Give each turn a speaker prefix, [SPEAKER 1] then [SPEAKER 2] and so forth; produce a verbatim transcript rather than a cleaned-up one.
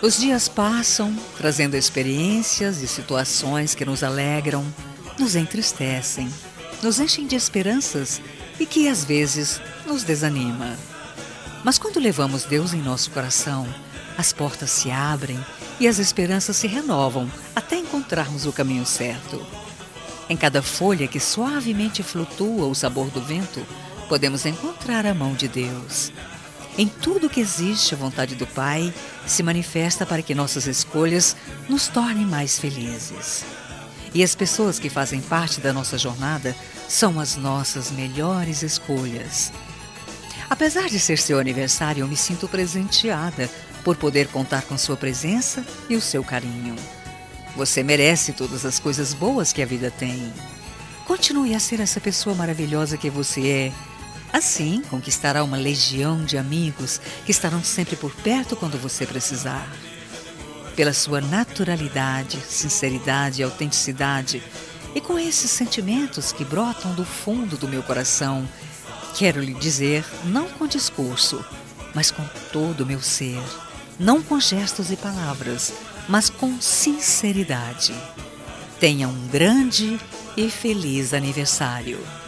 [SPEAKER 1] Os dias passam, trazendo experiências e situações que nos alegram, nos entristecem, nos enchem de esperanças e que às vezes nos desanima. Mas quando levamos Deus em nosso coração, as portas se abrem e as esperanças se renovam até encontrarmos o caminho certo. Em cada folha que suavemente flutua o sabor do vento, podemos encontrar a mão de Deus. Em tudo que existe, a vontade do Pai se manifesta para que nossas escolhas nos tornem mais felizes. E as pessoas que fazem parte da nossa jornada são as nossas melhores escolhas. Apesar de ser seu aniversário, eu me sinto presenteada por poder contar com sua presença e o seu carinho. Você merece todas as coisas boas que a vida tem. Continue a ser essa pessoa maravilhosa que você é. Assim, conquistará uma legião de amigos que estarão sempre por perto quando você precisar. Pela sua naturalidade, sinceridade e autenticidade, e com esses sentimentos que brotam do fundo do meu coração, quero lhe dizer, não com discurso, mas com todo o meu ser, não com gestos e palavras, mas com sinceridade. Tenha um grande e feliz aniversário.